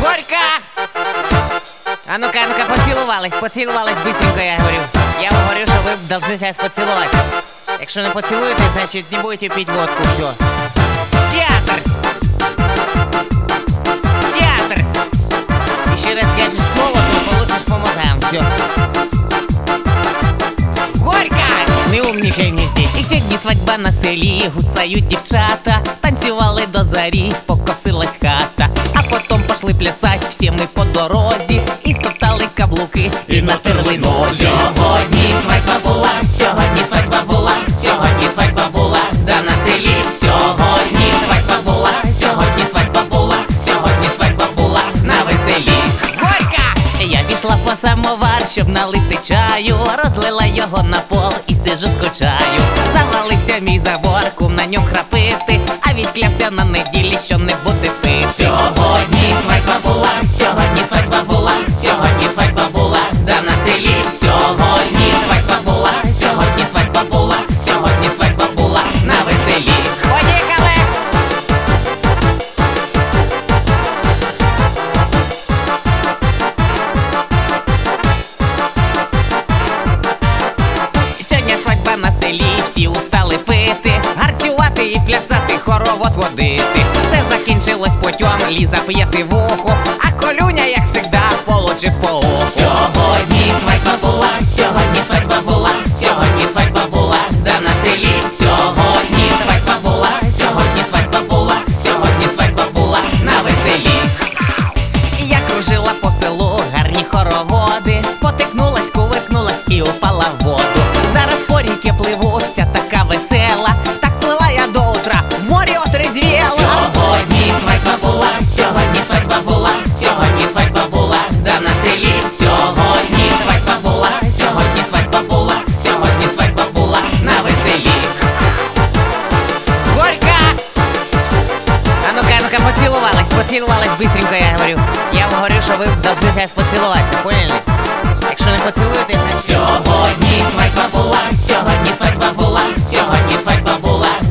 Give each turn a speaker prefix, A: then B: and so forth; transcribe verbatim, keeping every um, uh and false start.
A: Горька! А ну-ка, а ну-ка, поцілувались, поцілувались быстренько, я говорю. Я говорю, що ви должны сейчас поцілувати. Якщо не поцілуєте, значить не будете пить водку, все. Театр! Театр! Еще раз скажешь слово, то получишь по мозгам, все. Горька! Не умнічай мені здесь. І сьогодні свадьба на селі, гуцають дівчата, танцювали до зарі, покосилась хата. А потом пошли плясать всі ми по дорозі, і стоптали каблуки, і натерли нозі. Сьогодні свадьба була, сьогодні свадьба була, сьогодні свадьба була, да на селі. Сьогодні свадьба була, сьогодні свадьба була, сьогодні свадьба була, на веселі. Горька! Я пішла по самовар, щоб налити чаю, розлила його на пол і сижу скучаю. Завалився мій забор, кум на ньому храпити, а відклявся на неділі, що не буде пити. Сьогодні свадьба була, сьогодні свадьба була, сьогодні свадьба була, да на селі. Сьогодні свадьба була, сьогодні свадьба була, сьогодні свадьба була, на веселі. Поїхали! Сьогодні свадьба на селі, всі устали пити, гарцювати і плясати, хоровод водити. Все закінчилось путем, Ліза п'є сивуху, а Колюня, як всегда, получив по уху. Сьогодні свадьба була, сьогодні свадьба була, сьогодні свадьба була, да на селі. Сьогодні свадьба була, сьогодні свадьба була, сьогодні свадьба була, на веселі. Я кружила по селу, гарні хороводи, спотикнулась, кувиркнулась і упала в воду. Зараз по ріки пливу, вся така весела, так плила я до утра, в морі отрезвіла. Сьогодні свадьба була, сьогодні свадьба була, сьогодні свадьба була, да на селі. Сьогодні свадьба була, сьогодні свадьба була, сьогодні свадьба була, на веселі. Горька! А ну-ка, а ну-ка, поцілувались, поцілувались быстренько, я говорю. Я говорю, що ви должны сейчас поцілуватися, поняли? Якщо не поцілуєте, значить... Сьогодні свадьба була, сьогодні свадьба була, сьогодні свадьба була,